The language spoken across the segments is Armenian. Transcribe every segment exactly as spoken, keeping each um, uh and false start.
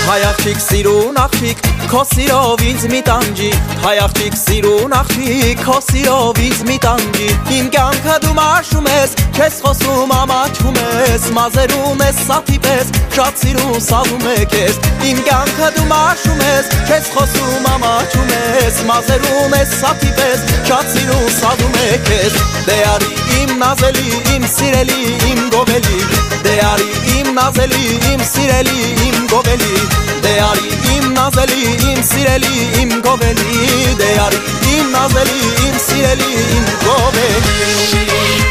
Հայ աղջիկ սիրուն աղջիկ, քո սիրով ինձ մի տանջի Հայ աղջիկ սիրուն աղջիկ, քո սիրով ինձ մի տանջի Իմ կյանքը դու մաշում ես, քեզ խոսում ամաչում ես Մազերում ես սաթի պես, շատ սիրուն սալում է քեզ Իմ կյանքը դու մաշում ես, քեզ խոսում ամաչում ես Մազերում ես սաթի պես, շատ սիրուն սալում է քեզ Դե արի իմ նազելի, իմ սիրելի, իմ գովելի Դե արի իմ նազելի, իմ սիրելի, իմ գովելի Դե արի իմ նազելի, իմ սիրելի, իմ գովելի Դե արի իմ նազելի, իմ սիրելի, իմ գովելի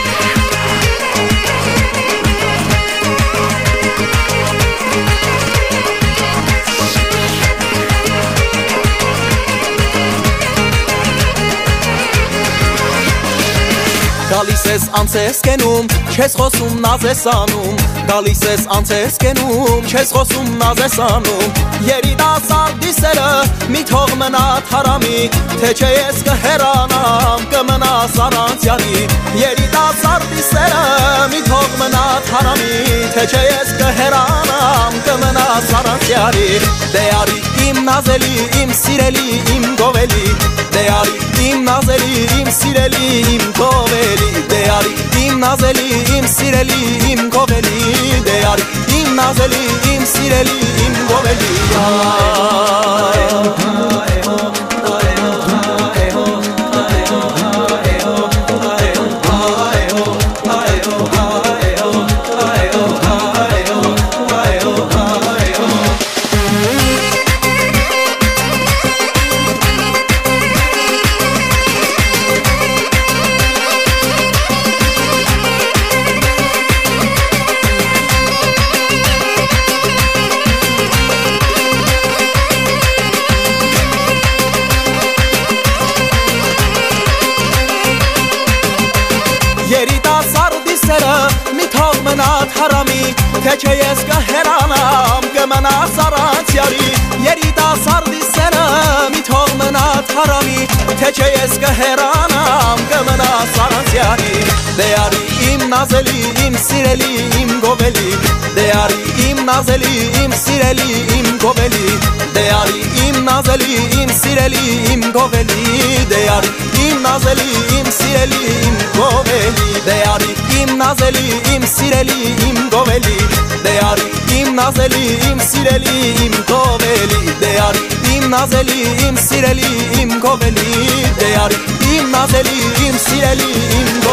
Գալիս ես անց ես կենում, չես խոսում նազ ես անում Գալիս ես անց ես կենում, չես խոսում նազ ես անում Երիտասարդի սերը մի թող մնա թարամի Թե չէ ես կհեռանամ, կմնաս առանցյալի Երիտասարդի սերը մի թող մնա թարամի Թե չէ ես կհեռանամ, կմնաս առանցյալի Դե արի իմ նազելի, իմ սիրելի, իմ գովելի Դե արի իմ նազելի, իմ սիրելի, իմ գովելի Դե արի իմ նազելի, իմ սիրելի, իմ գովելի Դե արի իմ նազելի, իմ սիրելի, իմ գովելի Երիտասարդի սերը մի թող մնա թարամի Թե չէ ես կհեռանամ, կմնաս առանցյալի Երիտասարդի սերը մի թող մնա թարամի Թե չէ ես կհեռանամ, կմնաս առանցյալի Դե արի իմ նազելի, իմ սիրելի, իմ գովելի Դե արի իմ նազելի, իմ սիրելի, իմ գովելի Դե արի իմ նազելի, իմ սիրելի, իմ գովելի Դե արի իմ նազելի, իմ սիրելի, իմ գովելի Դե արի իմ նազելի, իմ սիրելի, իմ գովելի Դե արի իմ նազելի, իմ սիրելի, իմ գովելի Դե արի իմ նազելի, իմ սիրելի, իմ գովելի Դե արի իմ նազելի, իմ սիրելի, իմ